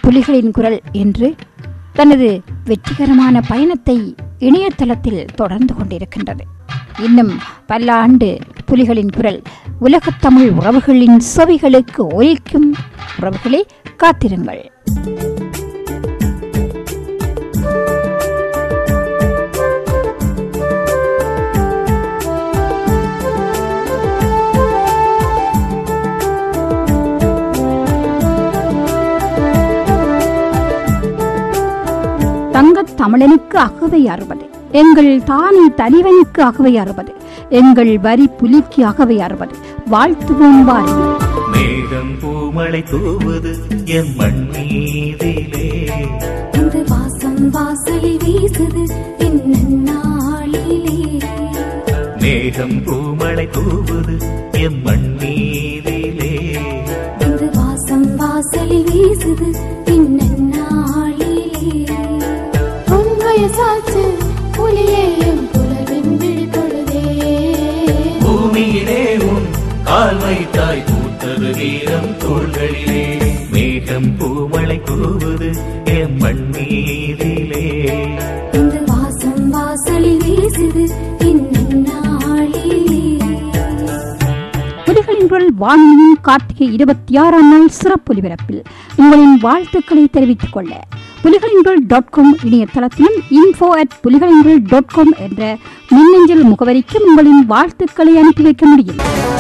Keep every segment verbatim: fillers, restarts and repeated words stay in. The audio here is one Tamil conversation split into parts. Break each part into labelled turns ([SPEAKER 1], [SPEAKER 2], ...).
[SPEAKER 1] புலிகளின் குரல் என்று தனது வெற்றிகரமான பயணத்தை இணையதளத்தில் தொடர்ந்து கொண்டிருக்கின்றது. இன்னும் பல ஆண்டு புலிகளின் குரல் உலகத் தமிழ் உறவுகளின் செவிகளுக்கு ஒலிக்கும். உறவுகளே, காத்திருங்கள். தங்கத் தமிழனுக்கு அகவை அறுபது, எங்கள் தானி தலைவனுக்கு அகவை அறுபது, எங்கள் வரி புலிக்கு அகவை அறுபது. வாழ்த்துவோம் வாருங்கள்.
[SPEAKER 2] மேகம் பூமழை தூவுது என் மண் மீதிலே,
[SPEAKER 3] இந்த வாசம் வாசலில் வீசுது இந்நாளிலே.
[SPEAKER 2] மேகம் பூமழை தூவுது என் மண் மீதிலே,
[SPEAKER 3] இந்த வாசம் வாசலில் வீசுது இந்நாளிலே. சாச்சு புலியேயும் புலவின் விழிப்பொழுதே,
[SPEAKER 2] பூமியிலே உன் கால் வைத்தாய் பூத்தது வீரம் தோள்களிலே. மேகம் பூமழை கூவுது என் மண் மீதிலே,
[SPEAKER 3] இந்த வாசம் வாசலில் வீசுது இந்நாளிலே.
[SPEAKER 1] புலிகளின் குரல் வானொலியின் கார்த்திகை இருபத்தி ஆறாம் நாள் சிறப்பு ஒலிபரப்பில் உங்களின் வாழ்த்துக்களை தெரிவித்துக் கொள்ள புலிகளின்குரல் டாட் காம் இணையதளத்திலும் இன்ஃபோ அட் புலிகளின்குரல் டாட் காம் என்ற மின்னஞ்சல் முகவரிக்கும் உங்களின் வாழ்த்துக்களை அனுப்பி வைக்க முடியும்.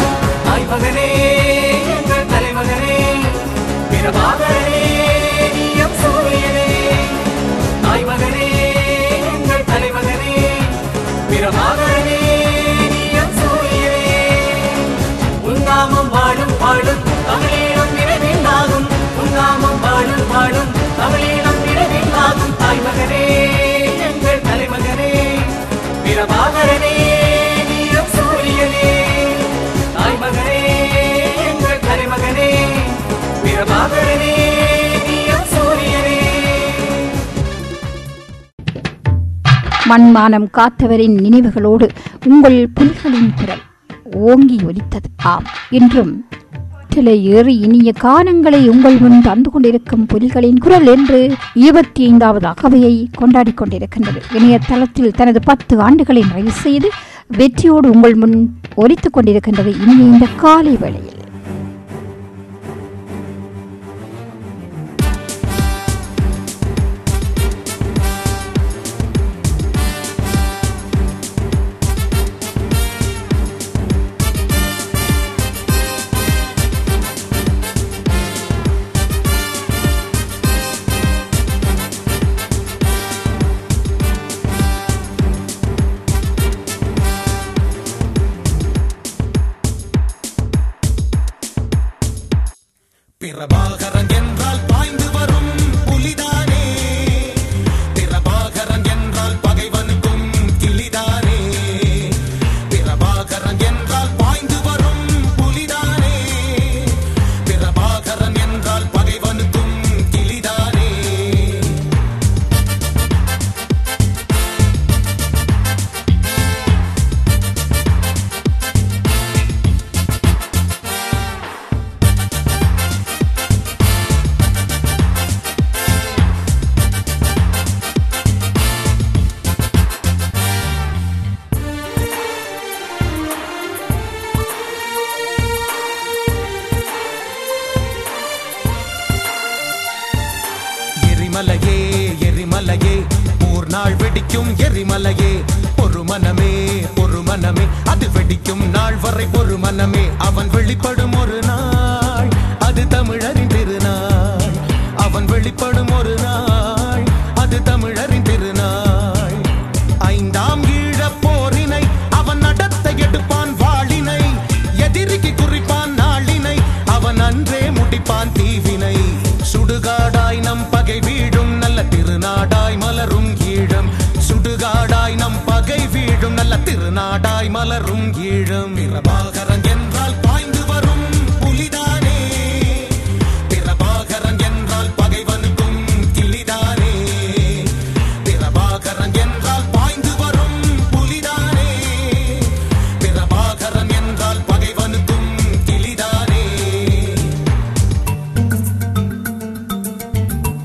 [SPEAKER 2] தாய்மகனே எங்கள் தலைமகனே, பிரபாகரனே நீயும் சூரியனே. தாய்மகனே எங்கள் தலைமகனே, பிரபாகரனே நீயும் சூரியனே.
[SPEAKER 1] மண்மானம் காத்தவரின் நினைவுகளோடு உங்கள் புலிகளின் குரல் ஓங்கி ஒலித்தது. ஆம், இன்றும் ஏறி இனிய கானங்களை உங்கள் முன் தந்து கொண்டிருக்கும் புலிகளின் குரல் என்று இருபத்தி ஐந்தாவது அகவையை கொண்டாடி கொண்டிருக்கின்றது. இணையதளத்தில் தனது பத்து ஆண்டுகளை நிறைவு செய்து வெற்றியோடு உங்கள் முன் ஒலித்துக் கொண்டிருக்கின்றது இனிய இந்த காலை வேளையில்.
[SPEAKER 4] பிரபாகரன் என்றால் பாய்ந்து வரும் புலிதானே, பிரபாகரன் என்றால் பகைவனுக்கும் கிளிதானே. பிரபாகரன் என்றால் பாய்ந்து வரும் புலிதானே, பிரபாகரன் என்றால் பகைவனுக்கும் கிளிதானே. எரிமலையே எரிமலையே மூர் நாள் வெடிக்கும் எரிமலையே, ஒரு மனமே ஒரு மனமே அது வெடிக்கும் நாள் வரை ஒரு மனமே. அவன் வெளிப்படும் ஒரு நாள் அது தமிழரின் திருநாள், அவன் வெளிப்படும் ஒரு நாள் அது தமிழரின் திருநாள். ஐந்தாம் ஈழப் போரினை அவன் நடத்த எடுப்பான் வாளினை, எதிரிக்கு குறிப்பான் நாளினை அவன் அன்றே முடிப்பான் தீவினை. சுடுகாடாய் நம் பகை வீழும் நல்ல திருநாடாய் மலரும் ஈழம், சுடுகாடாய் நம் பகை வீழும் நல்ல திருநாடாய் மலரும் ஈழம். பிரபாகரன் என்றால் பாய்ந்து வரும் புலிதானே, பிரபாகரன் என்றால் பகைவனுக்கும் கிளிதானே. பிரபாகரன் என்றால் பாய்ந்து வரும் புலிதானே, பிரபாகரன் என்றால் பகைவனுக்கும் கிளிதானே.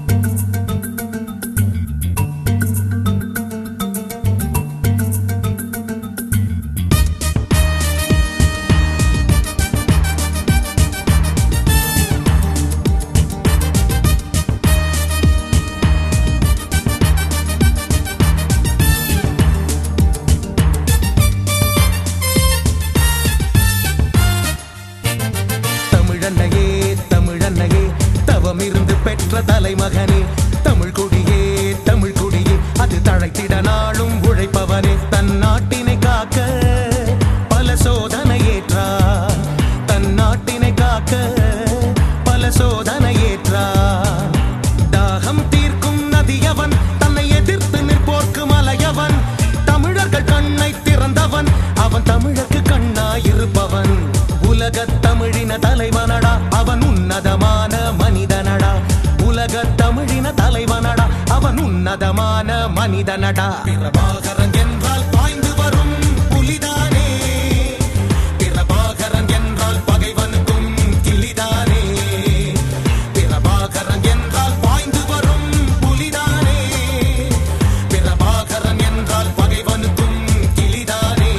[SPEAKER 4] தவமிருந்து பெற்ற தலைமகனே, தமிழ் கொடியே தமிழ் கொடியே அது தழைத்திட நாளும் உழைப்பவனே. தன் நாட்டினை காக்க பல சோதனை ஏற்றார், தன் நாட்டினை காக்க பல சோதனை ஏற்றார். தாகம் தீர்க்கும் நதியவன், தன்னை எதிர்த்து நிற்போர்க்கு மலையவன். தமிழர்கள் கண்ணை திறந்தவன், அவன் தமிழருக்கு கண்ணாயிருப்பவன். உலகத் தமிழின தலைவனடா, அவன் உன்னதமான மனிதனடா. உலகத் தமிழின தலைவனடா, அவன் உன்னதமான மனிதனடா. பிரபாகரன் என்றால் பாய்ந்து வரும் புலிதானே, பிரபாகரன் என்றால் பகைவனுக்கும் கிளிதானே. பிரபாகரன் என்றால் பாய்ந்து வரும் புலிதானே, பிரபாகரன் என்றால் பகைவனுக்கும் கிளிதானே.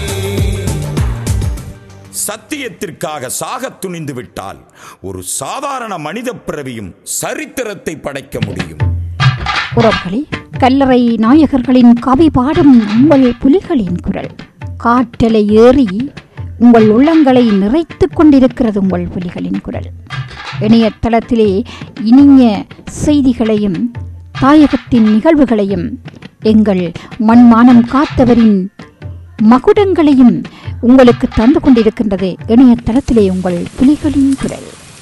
[SPEAKER 5] சத்தியத்திற்காக சாக துணிந்து விட்டால் ஒரு சாதாரண மனித பிறவியும் சரித்திரத்தை படைக்க முடியும்.
[SPEAKER 1] உறவுகளே, கல்லறை நாயகர்களின் கவி பாடும் உங்கள் புலிகளின் குரல் காற்றலை ஏறி உங்கள் உள்ளங்களை நிறைத்துக் கொண்டிருக்கிறது. உங்கள் புலிகளின் குரல் இணையதளத்திலே இனிய செய்திகளையும் தாயகத்தின் நிகழ்வுகளையும் எங்கள் மண்மானம் காத்தவரின் மகுடங்களையும் உங்களுக்கு தந்து கொண்டிருக்கின்றது இணையதளத்திலே உங்கள் புலிகளின் குரல்.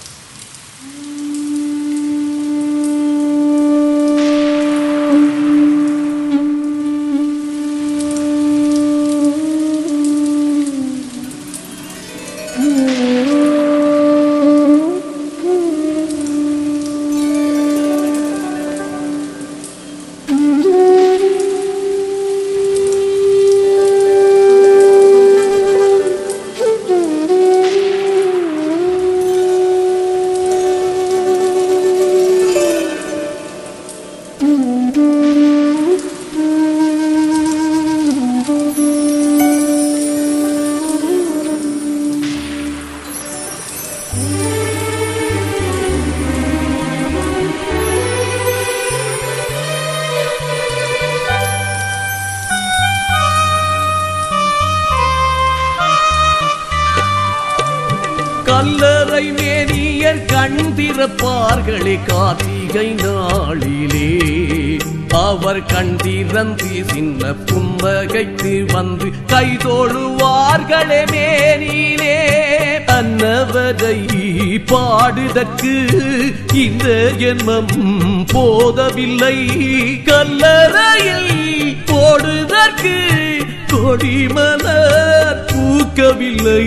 [SPEAKER 6] கல்லறை மேனியர் கண்டிருப்பார்களே கார்த்திகை நாளிலே, அவர் கண்டிரந்து சின்ன புன்னகைத்து வந்து கைதோழுவார்களே மேனிலே. அன்னவரை பாடுதற்கு இந்த ஜென்மம் போதவில்லை, கல்லறையில் போடுதற்கு கொடிமலர் பூக்கவில்லை,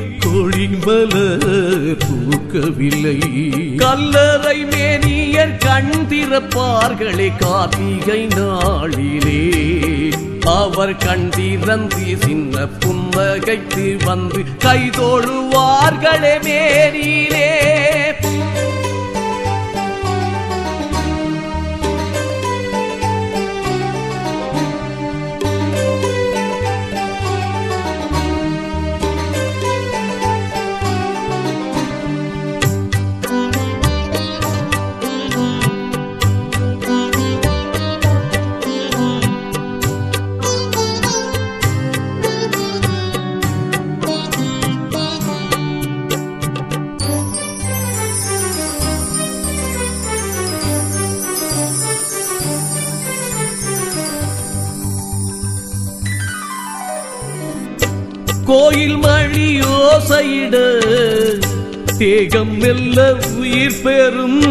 [SPEAKER 6] கொடிமலர் பூக்கவில்லை. கல்லறை மேனியர் கண்டிருப்பார்களே கார்த்திகை நாளிலே, அவர் கண்டிரந்து சின்ன புன்னகைத்து வந்து கைதோழுவார்களே மேனிலே. கோயில் மணி ஓசையிட தேகம் மெல்ல உயிர் பெறும்,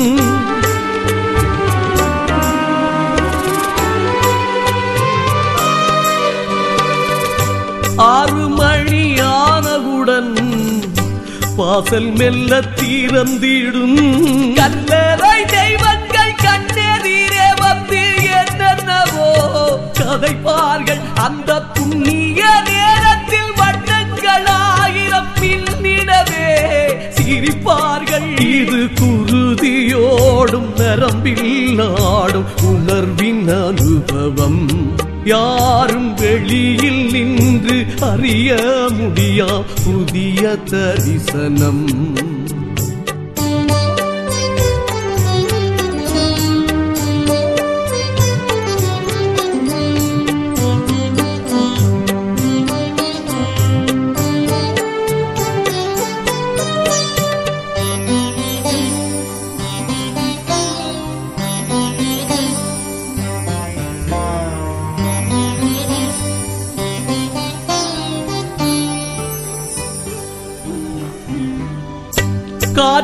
[SPEAKER 6] ஆறு மணி ஆனவுடன் வாசல் மெல்ல திறந்திடும். கல்லறை தெய்வங்கள் கண்ணெதிரே வந்து என்னென்னவோ கதைப்பார்கள். அந்த புண்ணிய நேரத்தில் வண்ணங்கள் ஆயிரம் பின்னிடவே சிரிப்பார்கள். இது குருதியோடும் நரம்பில் நாடும் உணர்வின் அனுபவம், யாரும் வெளியில் நின்று அறிய முடியா புதிய தரிசனம்.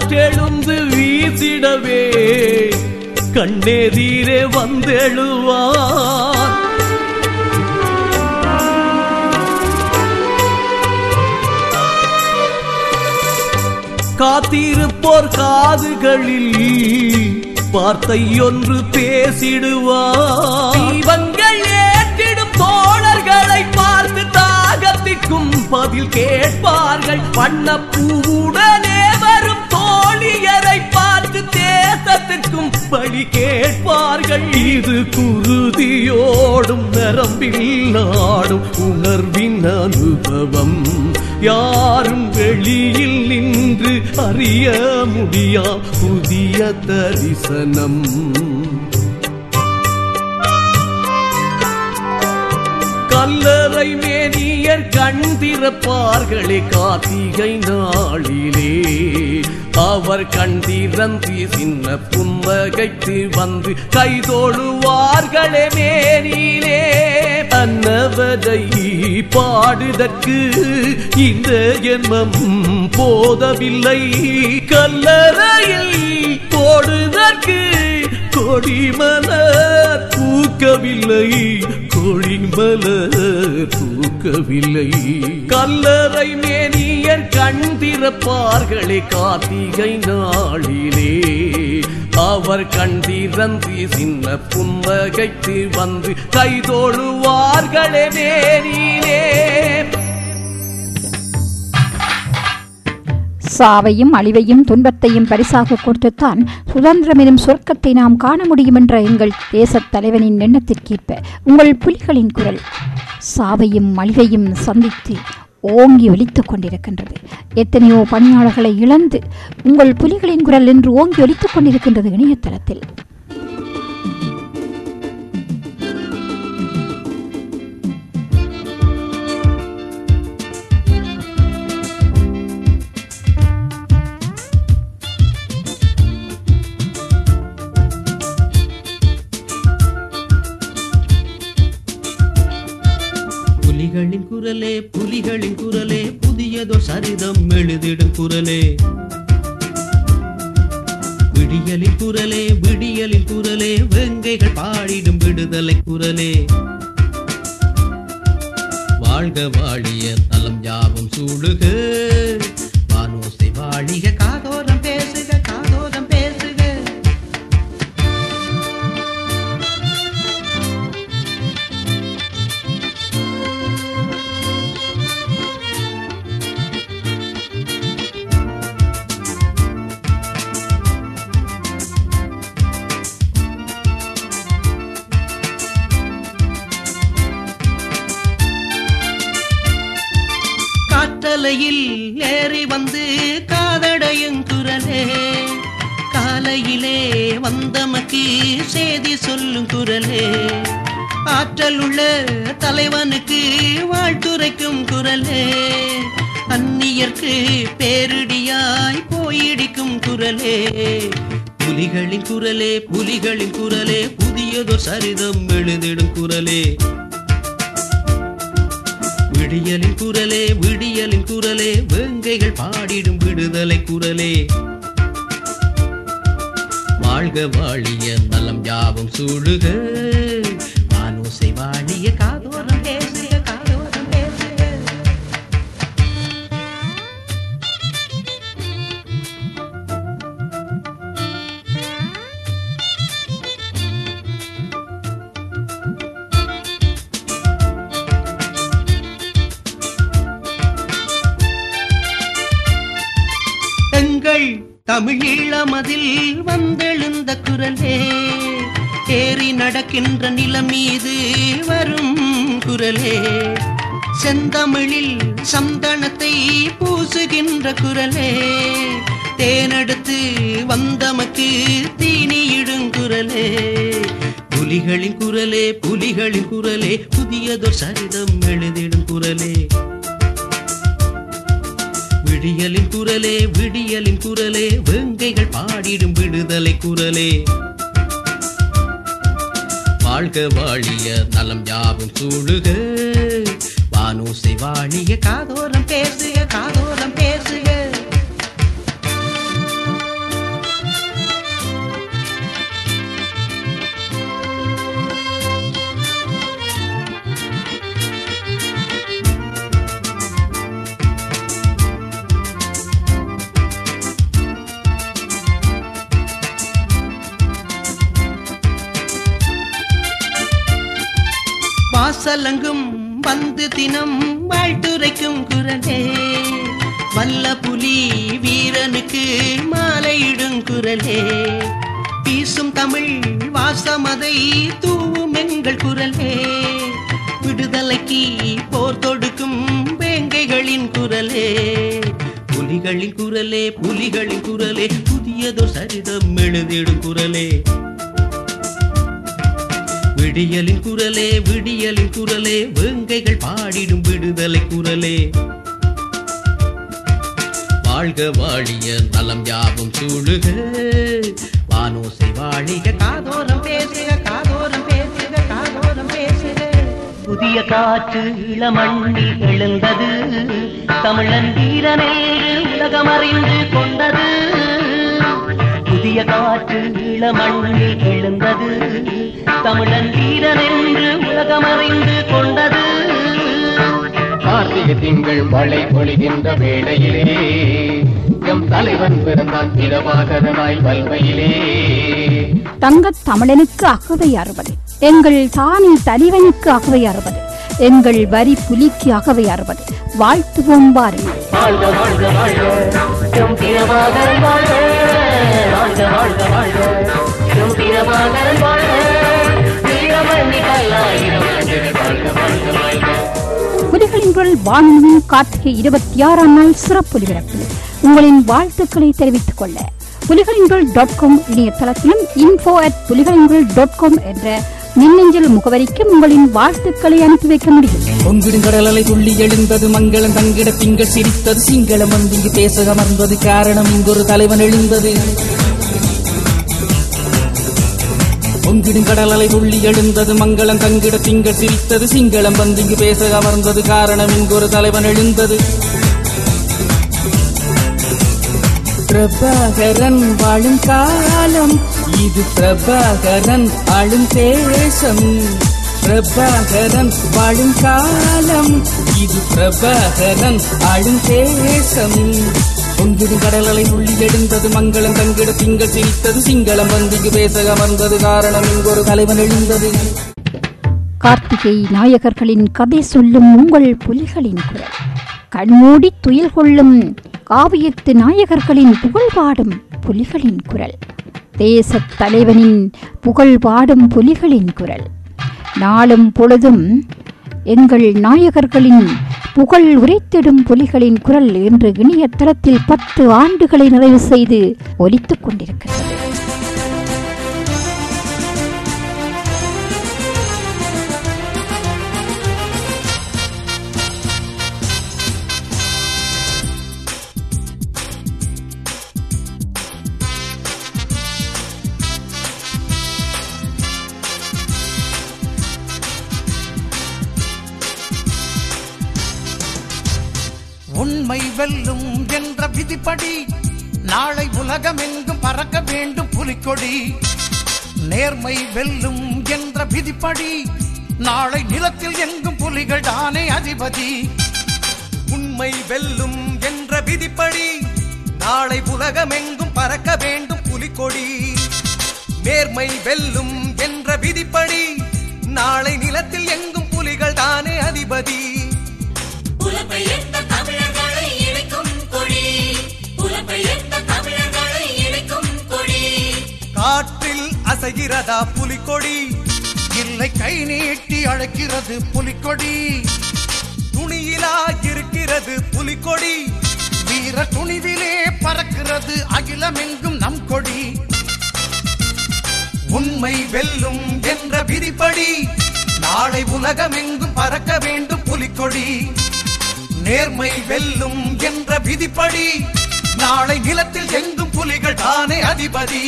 [SPEAKER 6] காற்றெழுந்து வீசிடவே கண்ணெதிரே வந்தெழுவான். காத்திருப்போர் காதுகளில் வார்த்தை ஒன்று பேசிடுவார். தீபங்கள் ஏற்றிடும் தோழர்களை பார்த்து தாகத்திற்கும் பதில் கேட்பார்கள். வண்ணப்பூவுடனே வரும் தோழியரை பார்த்து தேசத்திற்கும் பலி கேட்பார்கள். இது குருதியோடும் நரம்பில் ஆடும் உணர்வின் அனுபவம். யாரும் வெளியில் நின்று அறிய முடியா புதிய தரிசனம். கல்லறை மேனியர் கண் திறப்பார்களே கார்த்திகை நாளிலே. அவர் கண் திறந்து சின்ன புன்னகைத்து வந்து கைதோடுவார்களே மேனிலே. அன்னவதை பாடுதற்கு இந்த ஜென்மம் போதவில்லை. கல்லறையில் போடுதற்கு கொடிமலர் பூக்கவில்லை. கொடிமலர் பூக்கவில்லை. கல்லறை மேனியர் கண் திறப்பார்களே கார்த்திகை நாளிலே. அவர் கண் திறந்து சின்ன புன்னகைத்து வந்து கைதோடுவார்களே நேரிலே.
[SPEAKER 1] சாவையும் அழிவையும் துன்பத்தையும் பரிசாக கொடுத்துத்தான் சுதந்திரம் எனும் சொர்க்கத்தை நாம் காண முடியும் என்ற எங்கள் தேசத் தலைவனின் எண்ணத்திற்கேற்ப உங்கள் புலிகளின் குரல் சாவையும் அழிவையும் சந்தித்து ஓங்கி ஒலித்துக் கொண்டிருக்கின்றது. எத்தனையோ பணியாளர்களை இழந்து உங்கள் புலிகளின் குரல் என்று ஓங்கி ஒலித்துக் கொண்டிருக்கின்றது இணையதளத்தில்.
[SPEAKER 7] புலிகளின் குரலே புலிகளின் குரலே புதியதோர் சரிதம் எழுதிடும் குரலே. விடியலின் குரலே விடியலின் குரலே வெங்கைகள் பாடிடும் விடுதலை குரலே. வாழ்க வாழிய தலம் யாவும் சூடுக வானோசை வாழிக காதோரம் பேசுக காதோரம் பேசுக. காற்றலையில் ஏறி வந்து காதடையும் குரலே. காலையிலே வந்தமக்கு செய்தி சொல்லும் குரலே. ஆற்றல் உள்ள தலைவனுக்கு வாழ்த்துரைக்கும் குரலே. அந்நியர்க்கு பேரிடியாய் போயிடிக்கும் குரலே. புலிகளின் குரலே புலிகளின் குரலே புதியதோர் சரிதம் எழுதிடும் குரலே. விடியலின் குரலே விடியலின் குரலே வெங்கைகள் பாடிடும் விடுதலை குரலே. வாழ்க வாழிய நலம் யாவும் சூடுக வானோசை வாழிய காதோரம் பேசுக காதோரம் பேசுக. எங்கள் தமிழீழமதில் வந்தெழுந்த குரலே. ஏறி நடக்கின்ற நிலம் மீது வரும் குரலே. செந்தமிழில் சந்தனத்தை பூசுகின்ற குரலே. தேனெடுத்து வந்தமக்கு தீனியிடும் குரலே. புலிகளின் குரலே புலிகளின் குரலே புதியதோர் சரிதம் எழுதிடும் குரலே. விடியலின் குரலே விடியலின் குரலே வெங்கைகள் பாடிடும் விடுதலை குரலே. வாழ்க வாழிய நலம் யாவும் சூடுக வானோசை வாழிய காதோரம் பேசுக காதோரம் பேசுக. வாசலங்கும் வந்து தினம் வாழ்த்துரைக்கும் குரலே வல்ல புலி வீரனுக்கு மாலையிடும் குரலே வீசும் தமிழ் வாசமதை தூவும் எங்கள் குரலே விடுதலைக்கு போர் தொடுக்கும் வேங்கைகளின் குரலே புலிகளின் குரலே புலிகளின் குரலே புதியதோ சரிதம் எழுதிடும் குரலே விடியலின் குரலே விடியலின் குரலே வேங்கைகள் பாடிடும் விடுதலை குரலே வாழ்க வாழிய நலம் யாவும் சூழுக வானோசை வாழிக காதோரம் பேசுக காதோரம் பேசுக காதோரம் பேசுக புதிய காற்று இளமண்ணில் எழுந்தது தமிழன் வீரனென்று உலகம் அறிந்து கொண்டது புதிய காற்று இளமண்ணில் எழுந்தது தமிழன் வீரனென்று உலகம் அறிந்து கொண்டது
[SPEAKER 8] கார்த்திகை திங்கள் மழை பொழிகின்ற வேளையிலே எம் தலைவன் பிறந்தான் பிரபாகரனாய் வல்மையிலே
[SPEAKER 1] தங்கத் தமிழனுக்கு அகவை அறுபது எங்கள் தானி தலைவனுக்கு அகவை அறுபது எங்கள் வரி புலிக்கு அகவை அறுபது வாழ்த்துவோம் பாருங்கள்.
[SPEAKER 8] வாழ்க வாழ்க வாழ்க எம் பிரபாகரன் வாழ்க வாழ்க வாழ்க வாழ்க எம் பிரபாகரன் வாழ்க வீரமணி பல்லாயிரம் ஆண்டுகள் வாழ்க வாழ்க வாழ்க.
[SPEAKER 1] புலிகளின் குரல் வானொலியின் கார்த்திகை இருபத்தி ஆறாம் நாள் சிறப்பு ஒலிபரப்பு உங்களின் வாழ்த்துக்களை தெரிவித்துக் கொள்ள புலிகளின் குரல் டாட் காம் இணையதளத்திலும் இன்ஃபோ அட் புலிகளின் குரல் டாட் காம் என்ற மின்னஞ்சல் முகவரிக்கு உங்களின் வாழ்த்துக்களை அனுப்பி வைக்க முடியும்.
[SPEAKER 9] பொங்கிடுங்கடலை துள்ளி எழுந்தது மங்களம் தங்கிட திங்கள் சிரித்தது சிங்களம் வந்து இங்கு பேச அமர்ந்தது காரணம் இங்கொரு தலைவன் எழுந்தது. பொங்கிடுங்கடலை துள்ளி எழுந்தது மங்களம் தங்கிட திங்கள் சிரித்தது சிங்களம் வந்து இங்கு பேச அமர்ந்தது காரணம் இங்கொரு தலைவன் எழுந்தது. பிரபாகரன் வாழும் காலம் இது பிரபாகரன் ஆளும் தேசம் பிரபாகரன் வாழும் காலம் இது பிரபாகரன் ஆளும் தேசம். பொங்கிடும் கடலலை உள்ளி எழுந்தது மங்களம் தங்கிட திங்கள் சிரித்தது சிங்களம் வந்து இங்கு பேச அமர்ந்தது காரணம் இங்கொரு தலைவன் எழுந்தது.
[SPEAKER 1] கார்த்திகை நாயகர்களின் கதை சொல்லும் உங்கள் புலிகளின் குரல் கண்மூடி துயில் கொள்ளும் காவியத்து நாயகர்களின் புகழ் பாடும் புலிகளின் குரல் தேச தலைவனின் புகழ் பாடும் புலிகளின் குரல் நாளும் பொழுதும் எங்கள் நாயகர்களின் புகழ் உரைத்திடும் புலிகளின் குரல் என்று இணையதளத்தில் பத்து ஆண்டுகளை நிறைவு செய்து ஒலித்துக் கொண்டிருக்கிறது.
[SPEAKER 4] உண்மை வெல்லும் என்ற விதிப்படி நாளை உலகமெங்கும் பறக்க வேண்டும் புலிக்கொடி. நேர்மை வெல்லும் என்ற விதிப்படி நாளை நிலத்தில் எங்கும் புலிகள் தானே அதிபதி. உண்மை வெல்லும் என்ற விதிப்படி நாளை உலகமெங்கும் பறக்க வேண்டும் புலிக்கொடி. நேர்மை வெல்லும் என்ற விதிப்படி நாளை நிலத்தில் எங்கும் புலிகள் தானே அதிபதி.
[SPEAKER 10] புலம்பெயர்ந்த தமிழர்களை இணைக்கும் கொடி புலம்பெயர்ந்த தமிழர்களை இணைக்கும் கொடி.
[SPEAKER 4] காற்றில் அசைகிறதா புலிக்கொடி இல்லை கை நீட்டி அழைக்கிறது புலிக்கொடி. துணியிலா இருக்கிறது புலிக்கொடி வீர துணிவிலே பறக்கிறது அகிலமெங்கும் நம் கொடி. உண்மை வெல்லும் என்ற விதிப்படி நாளை உலகமெங்கும் பறக்க வேண்டும் புலிக்கொடி. நேர்மை வெல்லும் என்ற விதிப்படி நாளை நிலத்தில் எங்கும் புலிகள் தானே அதிபதி.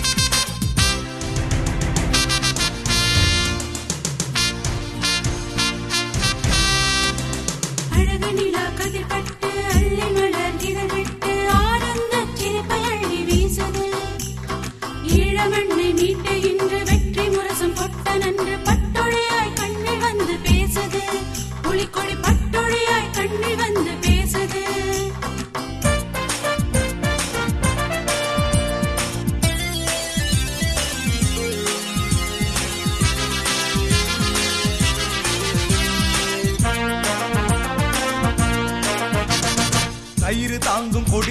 [SPEAKER 3] அழகு நிலா கதிர்பட்டு அள்ளி மலர் இதழ்விட்டு ஆனந்த சிரிப்பை அள்ளி வீசுது. ஈழமண்ணை மீட்டு இன்று வெற்றி முரசம் பொட்ட நன்று பட்டொழியாய் கண்ணில் வந்து பேசுது. புலிக்கொடி பட்டொழியாய் கண்ணில் வந்து பேசுது.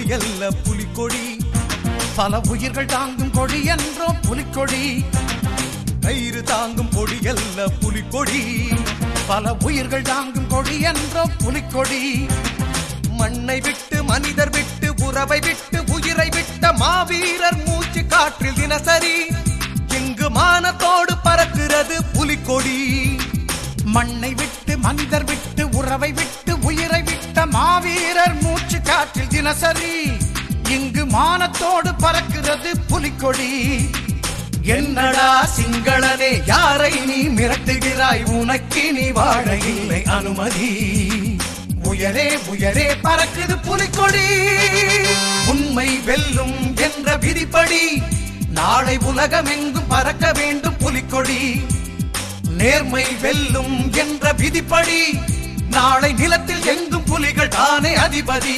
[SPEAKER 4] அல்ல புலிக்கொடி,
[SPEAKER 11] பல உயிர்கள் தாங்கும் கொடி என்றோ புலிக்கொடி.
[SPEAKER 4] கயிறு தாங்கும் கொடி அல்ல புலிக்கொடி,
[SPEAKER 11] பல உயிர்கள் தாங்கும் கொடி என்றோ புலிக்கொடி.
[SPEAKER 4] மண்ணை விட்டு மனிதர் விட்டு உறவை விட்டு உயிரை விட்ட மாவீரர் மூச்சு காற்றில் தினசரி இங்கு மானத்தோடு பறக்கிறது புலிக்கொடி.
[SPEAKER 11] மண்ணை விட்டு மனிதர் விட்டு உறவை விட்டு உயிரை விட்ட மாவீரர் மூச்சு காற்றில் தினசரி இங்கு மானத்தோடு பறக்கிறது புலிக்கொடி.
[SPEAKER 4] என்னடா சிங்களனே யாரை நீ மிரட்டுகிறாய், உனக்கு நீ வாழ இல்லை அனுமதி. உயரே உயரே பறக்குது புலிக்கொடி, உண்மை வெல்லும் என்ற விதிப்படி நாளை உலகமெங்கும் பறக்க வேண்டும் புலிக்கொடி. நேர்மை வெல்லும் என்ற விதிப்படி நாளை நிலத்தில் எங்கும் புலிகள் தானே அதிபதி.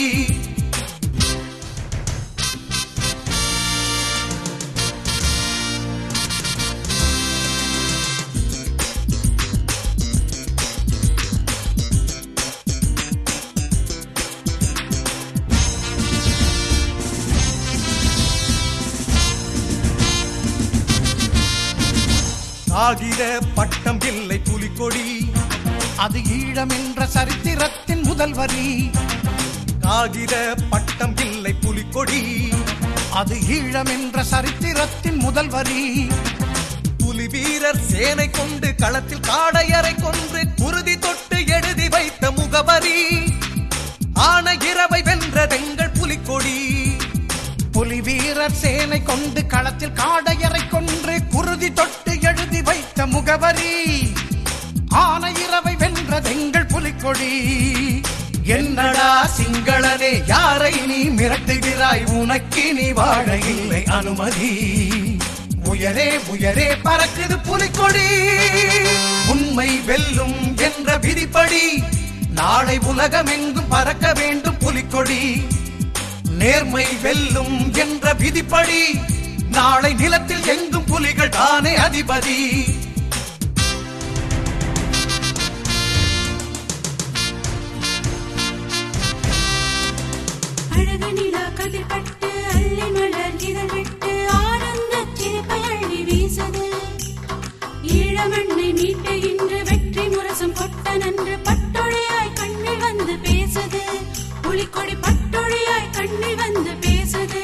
[SPEAKER 4] காகித பட்டம் இல்லை புலிக்கொடி,
[SPEAKER 11] அது ஈழம் என்ற சரித்திரத்தின் முதல் வரி.
[SPEAKER 4] காகித பட்டம் இல்லை புலிக்கொடி,
[SPEAKER 11] அது ஈழம் என்ற சரித்திரத்தின் முதல் வரி.
[SPEAKER 4] புலி வீரர் சேனை கொண்டு களத்தில் காடையரை கொன்று குருதி தொட்டு எழுதி வைத்த முகவரி. ஆன இரவை வென்றதெங்கள் புலிக்கொடி.
[SPEAKER 11] புலி வீரர் சேனை கொண்டு களத்தில் காடையரை கொன்று குருதி தொட்டு எழுதி வைத்த முகவரி. ஆன இரவை வென்றதெங்கள் புலிக்கொடி.
[SPEAKER 4] என்னடா சிங்களனே யாரை நீ மிரட்டுகிறாய், உனக்கு நீ வாழ இல்லை அனுமதி. உயரே உயரே பறக்குது புலிக்கொடி, உண்மை வெல்லும் என்ற விதிப்படி நாளை உலகமெங்கும் பறக்க வேண்டும் புலிக்கொடி. நேர்மை வெல்லும் என்ற விதிப்படி நாளை நிலத்தில் எங்கும் புலிகள் தானே அதிபதி.
[SPEAKER 3] அழகு நிலா கதிர்பட்டு அள்ளி மலர் இதழ் விட்டு ஆனந்த சிரிப்பை அள்ளி வீசது. ஈழமண்ணை மீட்டு இன்று வெற்றி முரசம் கொட்ட நன்று பட்டொழியாய் கண்ணில் வந்து பேசுது. புலிக்கொடி பட்டொழியாய் கண்ணில் வந்து பேசுது.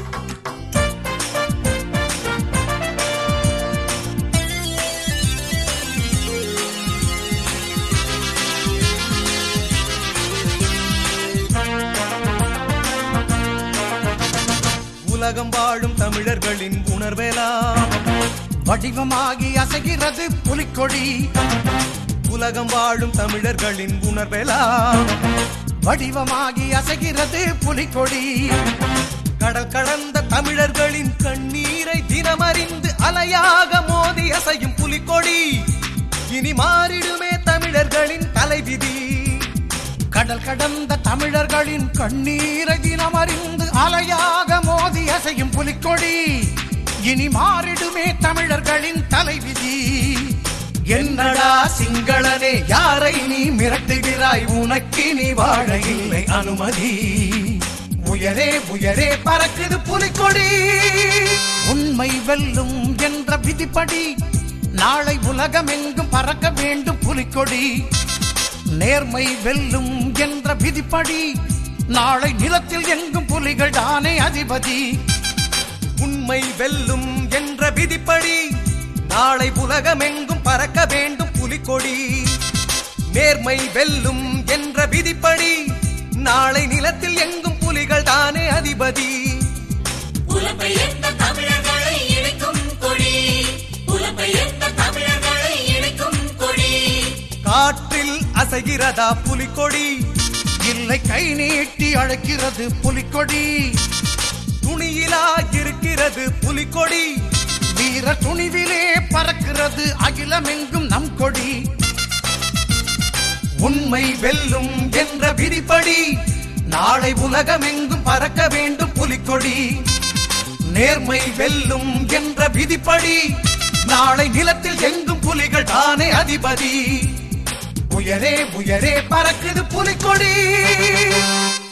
[SPEAKER 4] உலகம் வாழும் தமிழர்களின் உணர்வெல்லாம்
[SPEAKER 11] வடிவமாகி அசைகிறது புலிக்கொடி.
[SPEAKER 4] உலகம் வாழும் தமிழர்களின் உணர்வெல்லாம்
[SPEAKER 11] வடிவமாகி அசைகிறது புலிக்கொடி.
[SPEAKER 4] கடல் கடந்த தமிழர்களின் கண்ணீரை தினமறிந்து அலையாக மோதி அசையும் புலிக்கொடி. இனி மாறிடுமே தமிழர்களின் தலைவிதி.
[SPEAKER 11] கடல் கடந்த தமிழர்களின் கண்ணீரை தினமறிந்து அலையாக மோதி அசையும் புலிக்கொடி. இனி மாறிடுமே தமிழர்களின் தலைவிதி.
[SPEAKER 4] என்னடா சிங்களனே யாரை நீ மிரட்டுகிறாய், உனக்கு நீ வாழ இல்லை அனுமதி. உயரே உயரே பறக்குது புலிக்கொடி,
[SPEAKER 11] உண்மை வெல்லும் என்ற விதிப்படி நாளை உலகமெங்கும் பறக்க வேண்டும் புலிக்கொடி. நேர்மை வெல்லும் என்ற விதிப்படி நாளை நிலத்தில் எங்கும் புலிகள் தானே அதிபதி.
[SPEAKER 4] உண்மை வெல்லும் என்ற விதிப்படி நாளை உலகமெங்கும் பறக்க வேண்டும் புலிக்கொடி. நேர்மை வெல்லும் என்ற விதிப்படி நாளை நிலத்தில் எங்கும் புலிகள் தானே அதிபதி.
[SPEAKER 10] புலம்பெயர்ந்த தமிழர்களை இணைக்கும் கொடி, புலம்பெயர்ந்த தமிழர்களை இணைக்கும் கொடி.
[SPEAKER 4] காற்றில் அசைகிறதா புலிக்கொடி,
[SPEAKER 11] இல்லை கை நீட்டி அழைக்கிறது புலிக்கொடி.
[SPEAKER 4] துணியிலா இருக்கிறது புலிக்கொடி,
[SPEAKER 11] வீர துணிவிலே பறக்கிறது அகிலமெங்கும் நம் கொடி.
[SPEAKER 4] உண்மை வெல்லும் என்ற விதிப்படி நாளை உலகமெங்கும் பறக்க வேண்டும் புலிக்கொடி. நேர்மை வெல்லும் என்ற விதிப்படி நாளை நிலத்தில் எங்கும் புலிகள் தானே அதிபதி. உயரே உயரே பறக்குது புலிக்கொடி.